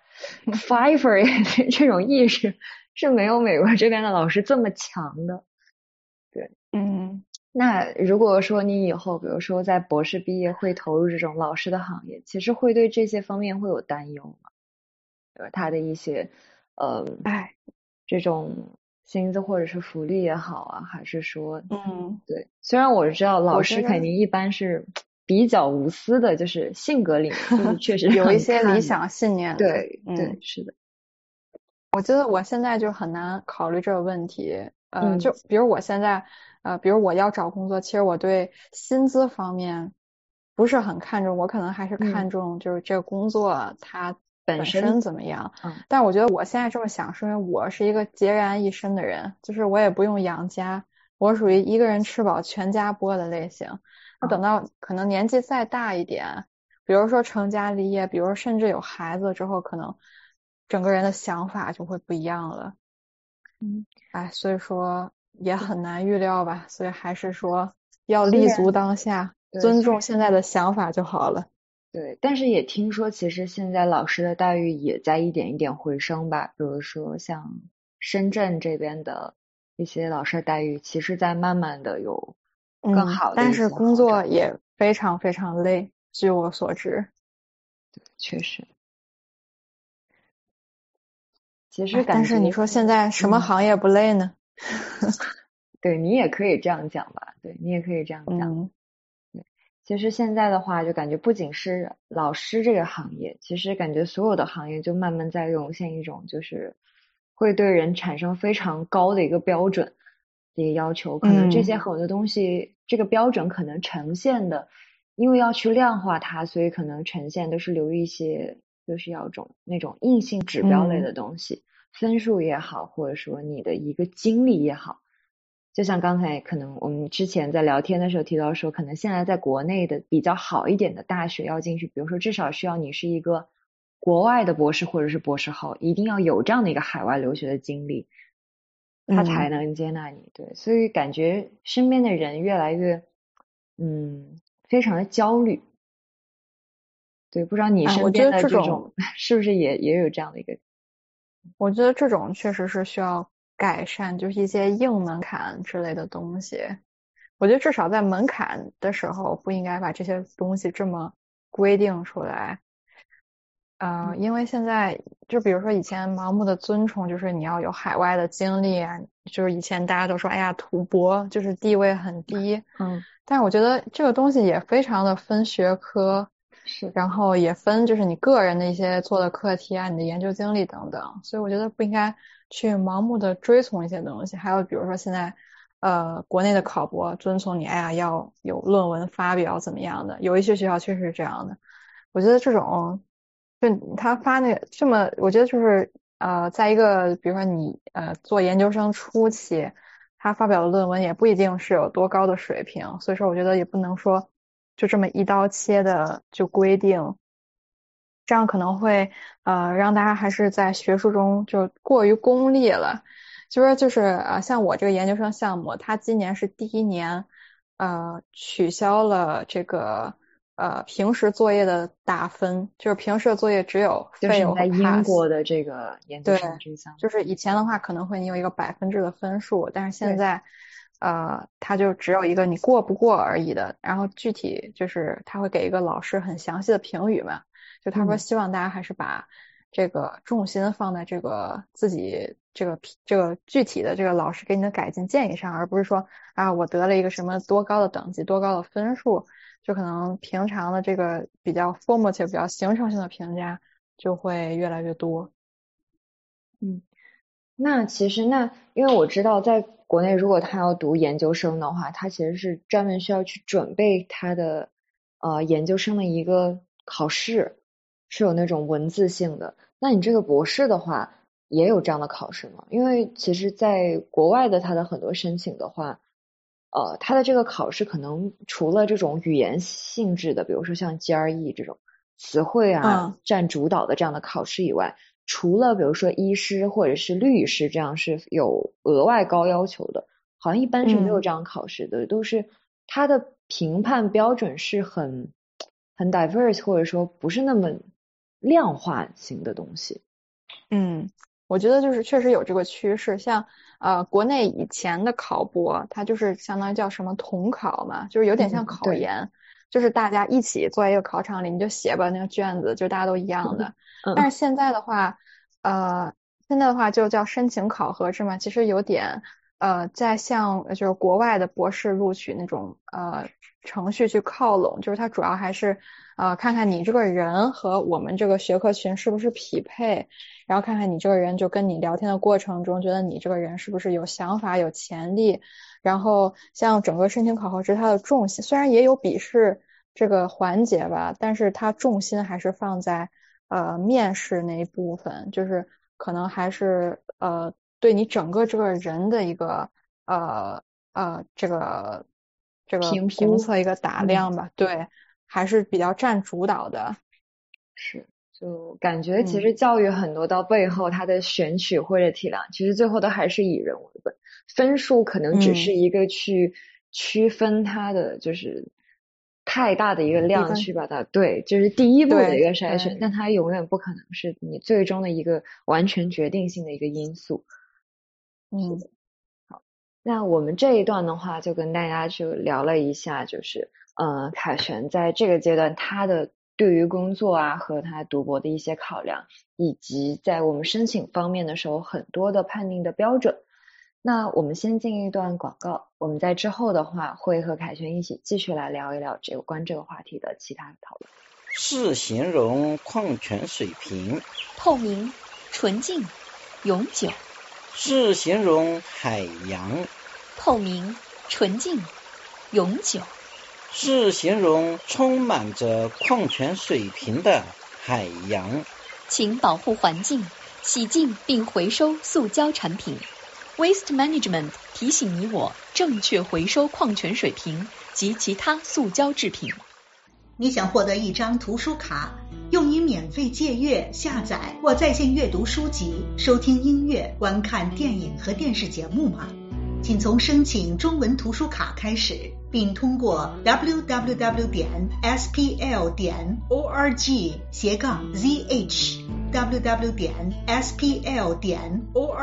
fiver 这种意识是没有美国这边的老师这么强的。对， 嗯， 那如果说你以后比如说在博士毕业会投入这种老师的行业，其实会对这些方面会有担忧吗？就是他的一些呃， 哎， 这种薪资或者是福利也好啊，还是说嗯， 对，虽然我知道老师肯定一般是比较无私的，就是性格里面就是确实有一些理想信念的。 对、 嗯、 对，是的。 我觉得我现在就很难考虑这个问题。呃， 嗯、 就比如我现在呃，比如我要找工作，其实我对薪资方面不是很看重，我可能还是看重就是这个工作它本身怎么样。 嗯， 但我觉得我现在这么想是因为我是一个孑然一身的人，就是我也不用养家，我属于一个人吃饱全家不饿的类型。那等到可能年纪再大一点， 比如说成家立业，比如说甚至有孩子之后，可能整个人的想法就会不一样了。 嗯， 哎，所以说也很难预料吧，所以还是说要立足当下，尊重现在的想法就好了。 对，但是也听说其实现在老师的待遇也在一点一点回升吧，比如说像深圳这边的一些老师待遇，其实在慢慢的有更好的、 嗯、但是工作也非常非常累，据我所知。 对，确实。其实感觉、 哎、但是你说现在什么行业不累呢？ 嗯、对，你也可以这样讲吧，对，你也可以这样讲。 嗯， 对，其实现在的话就感觉不仅是老师这个行业，其实感觉所有的行业就慢慢在涌现一种就是会对人产生非常高的一个标准的一个要求，可能这些很多东西、嗯、这个标准可能呈现的，因为要去量化它，所以可能呈现都是留一些就是要种那种硬性指标类的东西、嗯、分数也好，或者说你的一个经历也好，就像刚才可能我们之前在聊天的时候提到说，可能现在在国内的比较好一点的大学要进去，比如说至少需要你是一个国外的博士或者是博士后，一定要有这样的一个海外留学的经历，他才能接纳你、嗯、对，所以感觉身边的人越来越嗯非常的焦虑。对，不知道你身边的这种、哎、这种是不是也也有这样的一个？ 我觉得这种确实是需要改善，就是一些硬门槛之类的东西。我觉得至少在门槛的时候不应该把这些东西这么规定出来。呃，因为现在就比如说以前盲目的尊崇，就是你要有海外的经历啊，就是以前大家都说，哎呀，土博就是地位很低。 嗯， 但是我觉得这个东西也非常的分学科。 是， 然后也分就是你个人的一些做的课题啊，你的研究经历等等，所以我觉得不应该去盲目的追从一些东西。还有比如说现在呃国内的考博遵从你，哎呀要有论文发表怎么样的，有一些学校确实是这样的。我觉得这种就他发那个这么，我觉得就是呃在一个比如说你呃做研究生初期，他发表的论文也不一定是有多高的水平，所以说我觉得也不能说就这么一刀切的就规定，这样可能会呃让大家还是在学术中就过于功利了。就说就是呃像我这个研究生项目，它今年是第一年呃取消了这个呃平时作业的打分，就是平时的作业只有 fail 和 pass。就是在英国的这个研究生这项目， 就是以前的话可能会你有一个百分制的分数，但是现在呃，它就只有一个你过不过而已的，然后具体就是他会给一个老师很详细的评语嘛，就他说希望大家还是把这个重心放在这个自己这个这个具体的这个老师给你的改进建议上，而不是说啊我得了一个什么多高的等级多高的分数，就可能平常的这个比较 formative 比较形成性的评价就会越来越多。 嗯，那其实那因为我知道在国内如果他要读研究生的话，他其实是专门需要去准备他的呃研究生的一个考试，是有那种文字性的。那你这个博士的话也有这样的考试吗？因为其实在国外的他的很多申请的话，呃他的这个考试可能除了这种语言性质的，比如说像 G R E 这种词汇啊、嗯、占主导的这样的考试以外，除了比如说医师或者是律师这样是有额外高要求的，好像一般是没有这样考试的、嗯、都是它的评判标准是很很 diverse 或者说不是那么量化型的东西。 嗯，我觉得就是确实有这个趋势，像呃国内以前的考博它就是相当于叫什么统考嘛，就是有点像考研、嗯、就是大家一起坐在一个考场里你就写吧那个卷子，就大家都一样的、嗯、但是现在的话呃现在的话就叫申请考核制嘛，其实有点呃在向就是国外的博士录取那种呃程序去靠拢，就是它主要还是呃看看你这个人和我们这个学科群是不是匹配，然后看看你这个人就跟你聊天的过程中觉得你这个人是不是有想法有潜力，然后像整个申请考核制它的重心虽然也有笔试这个环节吧，但是它重心还是放在呃面试那一部分，就是可能还是呃对你整个这个人的一个呃呃这个这个评测一个打量吧、嗯、对， 还是比较占主导的。 是，就感觉其实教育很多到背后它的选取或者体量、嗯、其实最后都还是以人为本，分数可能只是一个去区分它的就是太大的一个量去把它、嗯、对，就是第一步的一个筛选，但它永远不可能是你最终的一个完全决定性的一个因素。 嗯， 好，那我们这一段的话就跟大家就聊了一下，就是呃凯旋在这个阶段他的对于工作啊和他读博的一些考量，以及在我们申请方面的时候很多的判定的标准。那我们先进一段广告，我们在之后的话会和凯旋一起继续来聊一聊有关这个话题的其他的讨论。 是形容矿泉水瓶透明、纯净、永久。 是形容海洋透明、纯净、永久。 是形容充满着矿泉水瓶的海洋。 请保护环境，洗净并回收塑胶产品。Waste Management 提醒你我正确回收矿泉水瓶及其他塑胶制品。 你想获得一张图书卡，用于免费借阅、下载或在线阅读书籍、收听音乐、观看电影和电视节目吗？请从申请中文图书卡开始，并通过 double-u double-u double-u 点 s p l 点 org 斜杠 zh double-u double-u double-u 点 s p l 点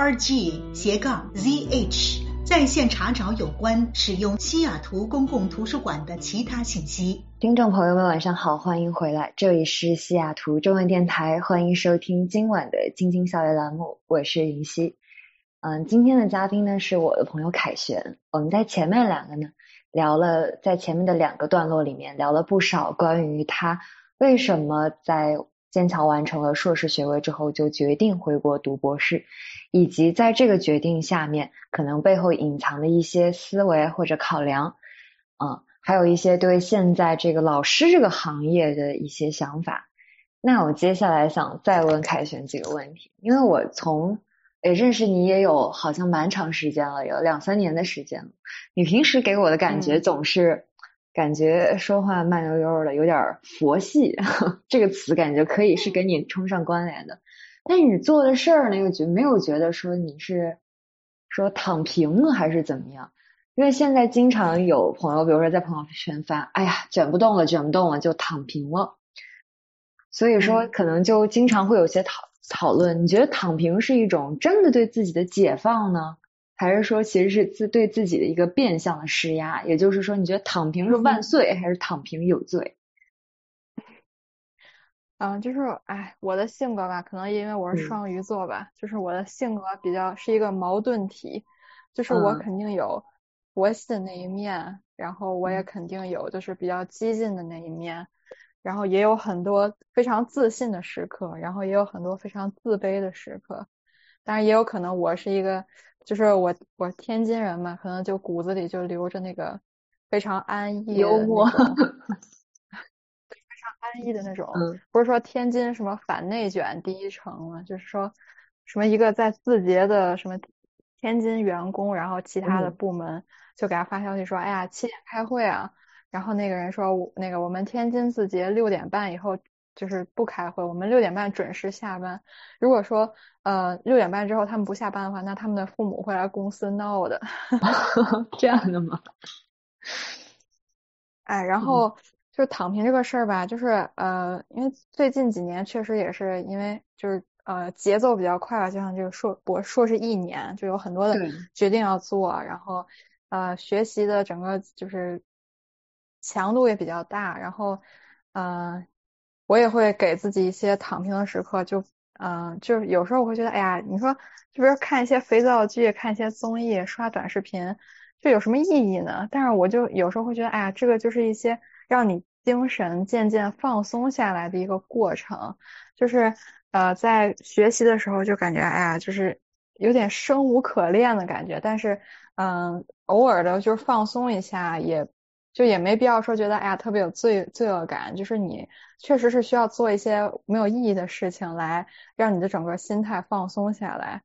org 斜杠 zh 在线查找有关使用西雅图公共图书馆的其他信息。 听众朋友们晚上好，欢迎回来，这里是西雅图中文电台，欢迎收听今晚的晶晶校园栏目，我是云溪。嗯，今天的嘉宾呢是我的朋友凯旋。我们在前面两个呢聊了，在前面的两个段落里面聊了不少关于他为什么在剑桥完成了硕士学位之后就决定回国读博士，以及在这个决定下面可能背后隐藏的一些思维或者考量，嗯，还有一些对现在这个老师这个行业的一些想法。那我接下来想再问凯旋几个问题，因为我从也认识你也有好像蛮长时间了，有两三年的时间了。你平时给我的感觉总是、嗯、感觉说话慢悠悠的，有点佛系这个词感觉可以是跟你冲上关联的，但是你做的事儿呢又觉没有觉得说你是说躺平了还是怎么样。因为现在经常有朋友比如说在朋友圈发，哎呀卷不动了卷不动了就躺平了，所以说可能就经常会有些讨讨论，你觉得躺平是一种真的对自己的解放呢，还是说其实是自对自己的一个变相的施压？也就是说你觉得躺平是万岁、嗯、还是躺平有罪？ 嗯，就是哎，我的性格吧，可能因为我是双鱼座吧、嗯、就是我的性格比较是一个矛盾体，就是我肯定有佛系的那一面、嗯、然后我也肯定有就是比较激进的那一面，然后也有很多非常自信的时刻，然后也有很多非常自卑的时刻。当然也有可能我是一个就是我我天津人嘛，可能就骨子里就留着那个非常安逸幽默非常安逸的那种、嗯、不是说天津什么反内卷第一城嘛，就是说什么一个在字节的什么天津员工，然后其他的部门就给他发消息说、嗯、哎呀七点开会啊，然后那个人说那个我们天津字节六点半以后就是不开会，我们六点半准时下班，如果说呃六点半之后他们不下班的话，那他们的父母会来公司闹的这样的吗？ 哎，然后、嗯、就是躺平这个事儿吧，就是呃因为最近几年确实也是因为就是呃节奏比较快吧，就像这个硕博硕士一年就有很多的决定要做，然后呃学习的整个就是强度也比较大，然后呃我也会给自己一些躺平的时刻，就嗯、呃，就是有时候我会觉得，哎呀，你说是不是看一些肥皂剧，看一些综艺，刷短视频，这有什么意义呢？但是我就有时候会觉得，哎呀，这个就是一些让你精神渐渐放松下来的一个过程，就是呃，在学习的时候就感觉，哎呀，就是有点生无可恋的感觉，但是嗯、呃，偶尔的就是放松一下也。就也没必要说觉得哎呀特别有罪罪恶感，就是你确实是需要做一些没有意义的事情来让你的整个心态放松下来。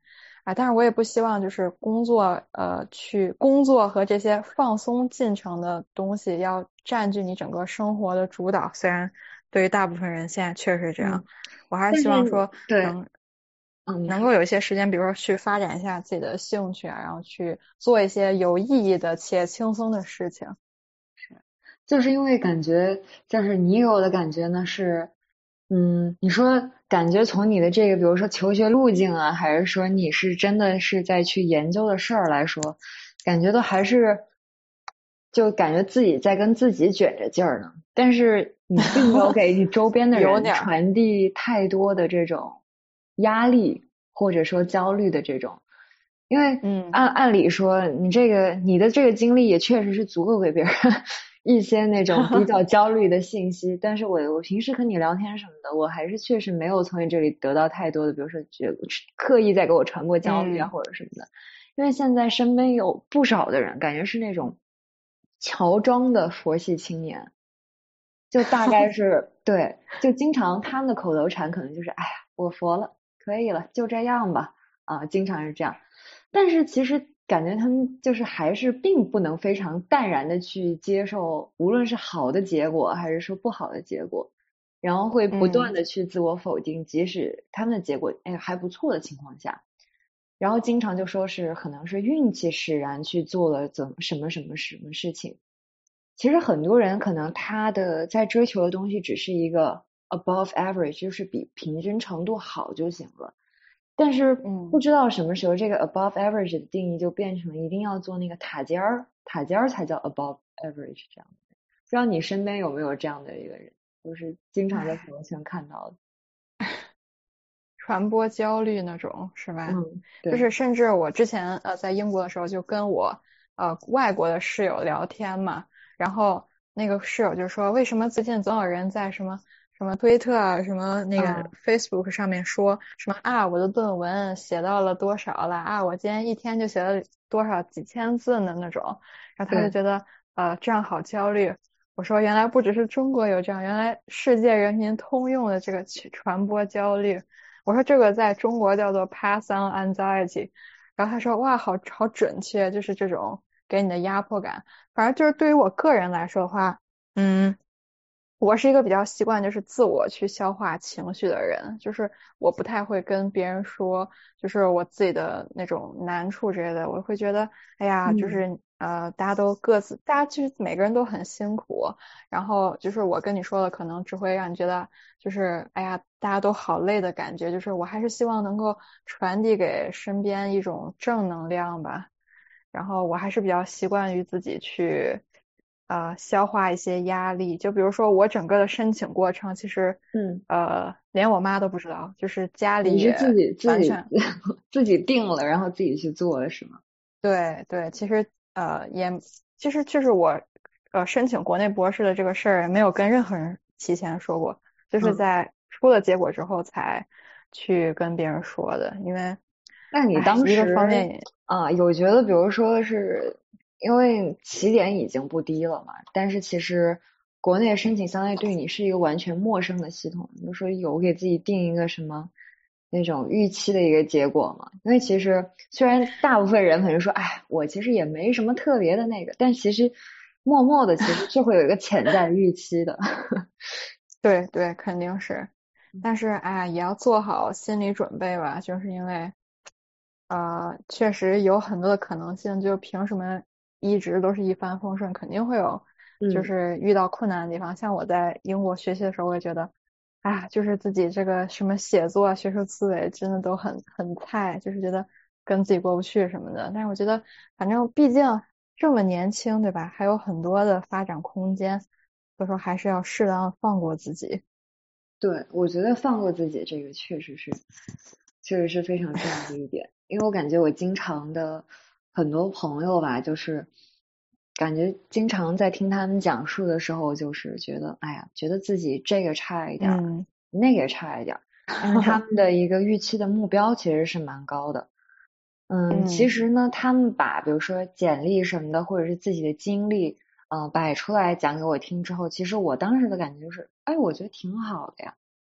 啊，但是我也不希望就是工作呃去工作和这些放松进程的东西要占据你整个生活的主导，虽然对于大部分人现在确实这样， 嗯， 我还是希望说对， 能嗯， 能够有一些时间，比如说去发展一下自己的兴趣啊，然后去做一些有意义的且轻松的事情。 是，就是因为感觉就是你给我的感觉呢是，嗯，你说感觉从你的这个比如说求学路径啊，还是说你是真的是在去研究的事儿来说，感觉都还是就感觉自己在跟自己卷着劲儿呢，但是你并没有给你周边的人传递太多的这种压力或者说焦虑的这种，因为嗯按按理说你这个你的这个经历也确实是足够给别人一些那种比较焦虑的信息，但是我我平时和你聊天什么的，我还是确实没有从你这里得到太多的，比如说觉刻意在给我传播焦虑啊或者什么的，因为现在身边有不少的人感觉是那种乔装的佛系青年，就大概是对，就经常他们的口头禅可能就是哎呀我佛了，可以了，就这样吧啊，经常是这样，但是其实感觉他们就是还是并不能非常淡然的去接受无论是好的结果还是说不好的结果，然后会不断的去自我否定，即使他们的结果哎还不错的情况下，然后经常就说是可能是运气使然去做了怎么什么什么什么事情。其实很多人可能他的在追求的东西只是一个 above average， 就是比平均程度好就行了。但是不知道什么时候这个 above average 的定义就变成一定要做那个塔尖儿，塔尖儿才叫 above average 这样的。不知道你身边有没有这样的一个人，就是经常在朋友圈看到的。 传播焦虑那种是吧？ 嗯，对。 就是甚至我之前呃在英国的时候就跟我呃外国的室友聊天嘛，然后那个室友就说为什么最近总有人在什么什么推特啊什么那个 Facebook 上面说什么啊我的论文写到了多少了啊我今天一天就写了多少几千字呢那种，然后他就觉得呃这样好焦虑。我说原来不只是中国有这样，原来世界人民通用的这个传播焦虑。我说这个在中国叫做 pass on anxiety， 然后他说哇好好准确，就是这种给你的压迫感。反正就是对于我个人来说的话，嗯，我是一个比较习惯就是自我去消化情绪的人，就是我不太会跟别人说就是我自己的那种难处之类的，我会觉得哎呀就是、嗯、呃大家都各自大家就是每个人都很辛苦，然后就是我跟你说的可能只会让你觉得就是哎呀大家都好累的感觉，就是我还是希望能够传递给身边一种正能量吧，然后我还是比较习惯于自己去呃消化一些压力，就比如说我整个的申请过程其实嗯呃连我妈都不知道，就是家里你是自己自己自己定了然后自己去做的是吗？ 对对，其实呃也其实就是我呃申请国内博士的这个事儿没有跟任何人提前说过，就是在出了结果之后才去跟别人说的，因为那你当时一个方面啊有觉得比如说是因为起点已经不低了嘛，但是其实国内申请相对对你是一个完全陌生的系统，比如说有给自己定一个什么那种预期的一个结果嘛，因为其实虽然大部分人可能说哎我其实也没什么特别的那个，但其实默默的其实是会有一个潜在的预期的。 对对肯定是，但是哎也要做好心理准备吧，就是因为呃确实有很多的可能性，就凭什么一直都是一帆风顺，肯定会有就是遇到困难的地方、嗯、像我在英国学习的时候我也觉得啊就是自己这个什么写作啊学术思维真的都很很菜，就是觉得跟自己过不去什么的，但是我觉得反正毕竟这么年轻对吧，还有很多的发展空间，所以说还是要适当放过自己。 对，我觉得放过自己这个确实是确实是非常重要的一点，因为我感觉我经常的很多朋友吧，就是感觉经常在听他们讲述的时候，就是觉得哎呀觉得自己这个差一点、嗯、那个差一点，但是他们的一个预期的目标其实是蛮高的。嗯，其实呢他们把比如说简历什么的或者是自己的经历嗯、呃，摆出来讲给我听之后，其实我当时的感觉就是哎我觉得挺好的呀，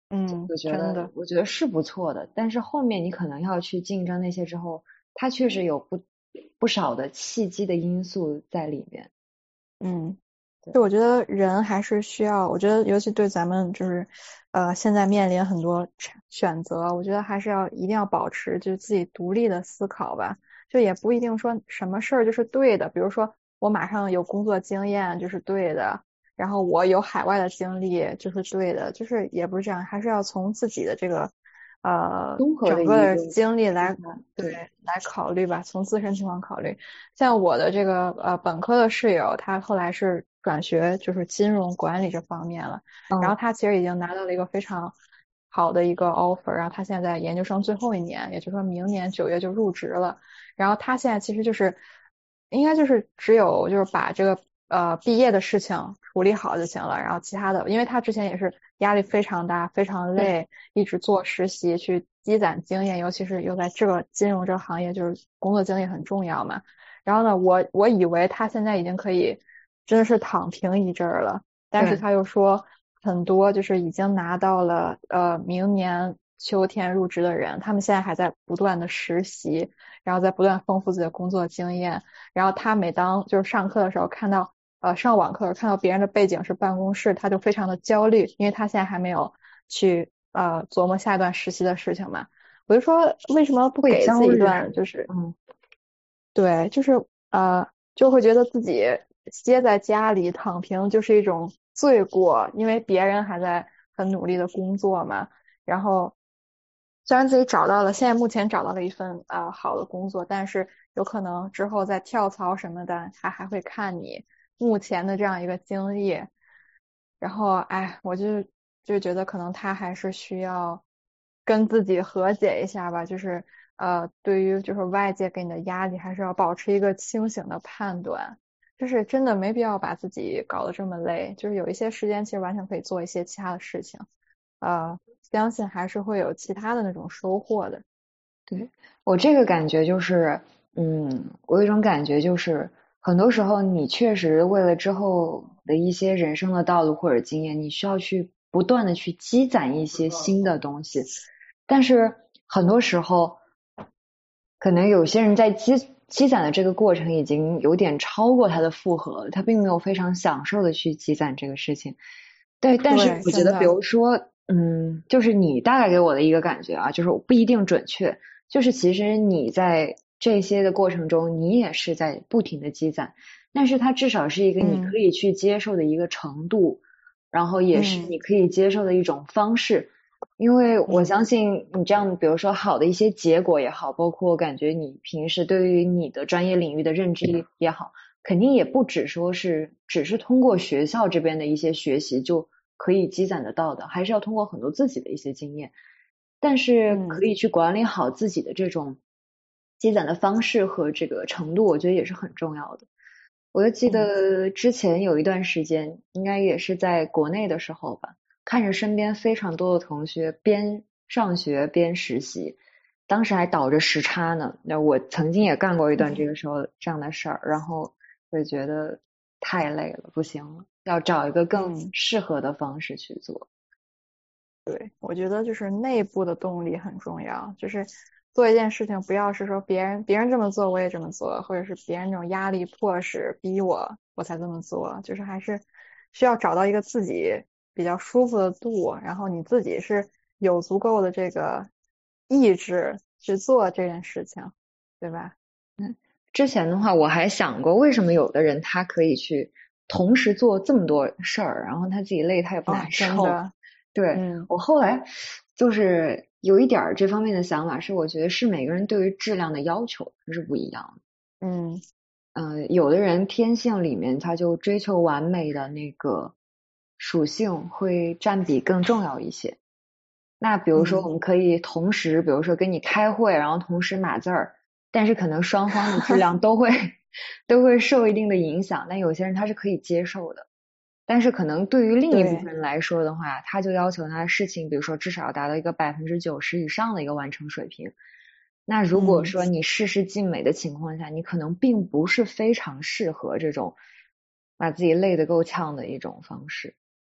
嗯， 我觉得真的， 我觉得是不错的。但是后面你可能要去竞争那些之后，它确实有不不少的契机的因素在里面。 嗯。就我觉得人还是需要，我觉得尤其对咱们就是呃现在面临很多选择，我觉得还是要一定要保持就是自己独立的思考吧。就也不一定说什么事儿就是对的，比如说我马上有工作经验就是对的，然后我有海外的经历就是对的，就是也不是这样，还是要从自己的这个呃综合的整个一个经历来对对来考虑吧，从自身情况考虑。像我的这个呃本科的室友，他后来是转学就是金融管理这方面了， 嗯然后他其实已经拿到了一个非常好的一个 offer，然后他现在在研究生最后一年，也就是说明年九月就入职了。然后他现在其实就是应该就是只有就是把这个呃毕业的事情处理好就行了，然后其他的，因为他之前也是压力非常大，非常累，一直做实习去积攒经验，尤其是又在这个金融这个行业，就是工作经历很重要嘛。然后呢，我我以为他现在已经可以真的是躺平一阵儿了，但是他又说很多就是已经拿到了呃明年秋天入职的人，他们现在还在不断的实习，然后在不断丰富自己的工作经验。然后他每当就是上课的时候看到呃上网课看到别人的背景是办公室，他就非常的焦虑，因为他现在还没有去呃琢磨下一段实习的事情嘛。我就说为什么不给自己一段就是嗯对，就是呃，就会觉得自己歇在家里躺平就是一种罪过，因为别人还在很努力的工作嘛。然后虽然自己找到了，现在目前找到了一份啊、呃、好的工作，但是有可能之后再跳槽什么的，他还会看你目前的这样一个经历。然后哎，我就就觉得可能他还是需要跟自己和解一下吧，就是呃，对于就是外界给你的压力，还是要保持一个清醒的判断，就是真的没必要把自己搞得这么累，就是有一些时间其实完全可以做一些其他的事情，呃，相信还是会有其他的那种收获的。 对，我这个感觉就是，嗯，我有一种感觉就是，很多时候你确实为了之后的一些人生的道路或者经验，你需要去不断的去积攒一些新的东西，但是很多时候，可能有些人在积积攒的这个过程已经有点超过他的负荷了，他并没有非常享受的去积攒这个事情。对，但是我觉得，比如说，嗯，就是你大概给我的一个感觉啊，就是我不一定准确，就是其实你在这些的过程中，你也是在不停的积攒，但是它至少是一个你可以去接受的一个程度，嗯、然后也是你可以接受的一种方式。因为我相信你这样，比如说好的一些结果也好，包括感觉你平时对于你的专业领域的认知也好，肯定也不只说是只是通过学校这边的一些学习就可以积攒得到的，还是要通过很多自己的一些经验。但是可以去管理好自己的这种积攒的方式和这个程度，我觉得也是很重要的。我就记得之前有一段时间，应该也是在国内的时候吧，看着身边非常多的同学边上学边实习，当时还倒着时差呢。那我曾经也干过一段这个时候这样的事儿，然后就觉得太累了，不行了，要找一个更适合的方式去做。 对，我觉得就是内部的动力很重要，就是做一件事情不要是说别人别人这么做我也这么做，或者是别人那种压力迫使逼我我才这么做，就是还是需要找到一个自己比较舒服的度，然后你自己是有足够的这个意志去做这件事情，对吧？ 嗯，之前的话我还想过，为什么有的人他可以去同时做这么多事儿，然后他自己累他也不难受。 哦， 对、 嗯、 我后来就是有一点这方面的想法，是我觉得是每个人对于质量的要求是不一样的。 嗯呃，有的人天性里面他就追求完美的那个属性会占比更重要一些。那比如说我们可以同时、嗯、比如说跟你开会，然后同时码字儿，但是可能双方的质量都会都会受一定的影响，但有些人他是可以接受的。但是可能对于另一部分人来说的话，他就要求他的事情比如说至少要达到一个百分之九十以上的一个完成水平。那如果说你事事尽美的情况下、嗯、你可能并不是非常适合这种把自己累得够呛的一种方式。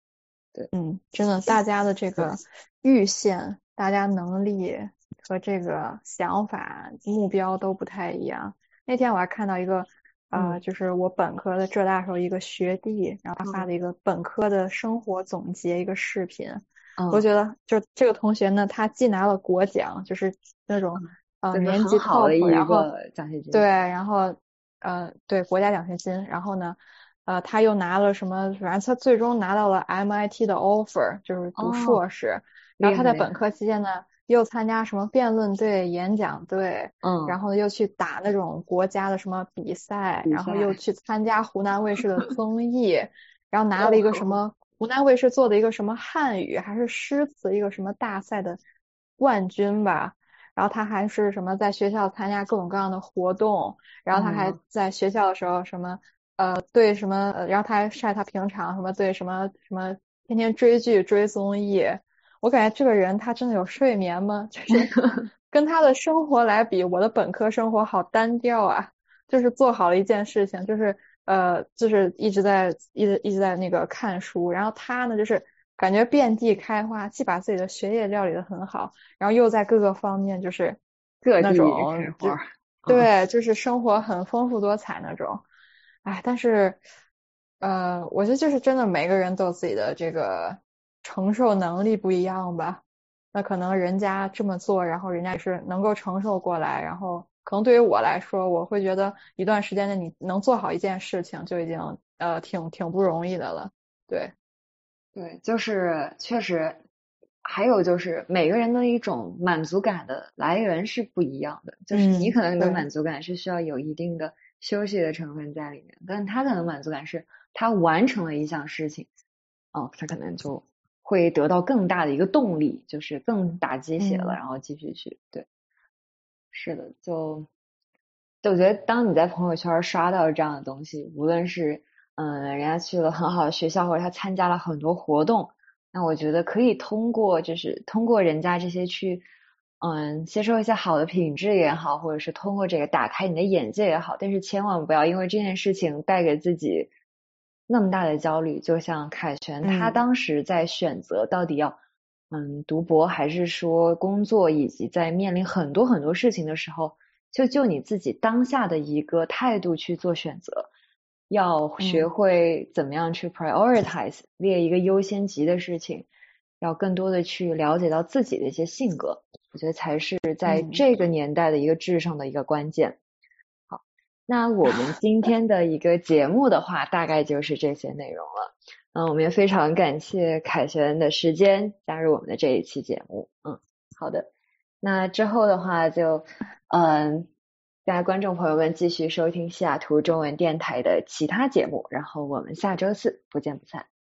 对， 嗯，真的，大家的这个预限，大家能力和这个想法、目标都不太一样。那天我还看到一个，呃， 嗯就是我本科的浙大时候一个学弟，然后他发的一个本科的生活总结一个视频， 嗯， 我觉得就这个同学呢，他既拿了国奖，就是那种呃就是年级很好的 top， 一然后个奖学金。 对，然后呃对国家奖学金，然后呢。呃，他又拿了什么？反正他最终拿到了 M I T 的 offer，就是读硕士。 哦， 然后他在厉害本科期间呢，又参加什么辩论队、演讲队， 嗯， 然后又去打那种国家的什么比赛， 比赛然后又去参加湖南卫视的综艺，然后拿了一个什么湖南卫视做的一个什么汉语还是诗词一个什么大赛的冠军吧。然后他还是什么在学校参加各种各样的活动，然后他还在学校的时候什么。呃，对什么，呃，然后他还晒他平常什么对什么什么，天天追剧追综艺。我感觉这个人他真的有睡眠吗？就是跟他的生活来比，我的本科生活好单调啊。就是做好了一件事情，就是呃，就是一直在一直一直在那个看书，然后他呢就是感觉遍地开花，既把自己的学业料理得很好，然后又在各个方面就是那种就对，就是生活很丰富多彩那种。哎，但是，呃，我觉得就是真的每个人都有自己的这个承受能力不一样吧。那可能人家这么做，然后人家也是能够承受过来，然后可能对于我来说，我会觉得一段时间内你能做好一件事情就已经呃挺挺不容易的了。对， 对，就是确实，还有就是每个人的一种满足感的来源是不一样的，就是你可能的满足感是需要有一定的休息的成分在里面，但他可能满足感是他完成了一项事情，哦，他可能就会得到更大的一个动力，就是更打鸡血了， 嗯、 然后继续去，对，是的，就就我觉得当你在朋友圈刷到这样的东西，无论是嗯人家去了很好的学校，或者他参加了很多活动，那我觉得可以通过就是通过人家这些去嗯接受一些好的品质也好，或者是通过这个打开你的眼界也好，但是千万不要因为这件事情带给自己那么大的焦虑。就像凯旋他当时在选择到底要嗯读博还是说工作，以及在面临很多很多事情的时候，就就你自己当下的一个态度去做选择，要学会怎么样去 prioritize，列一个优先级的事情，要更多的去了解到自己的一些性格，我觉得才是在这个年代的一个智上的一个关键。好，那我们今天的一个节目的话，大概就是这些内容了。嗯，我们也非常感谢凯旋的时间加入我们的这一期节目。嗯，好的。那之后的话就嗯，大家观众朋友们继续收听西雅图中文电台的其他节目，然后我们下周四不见不散。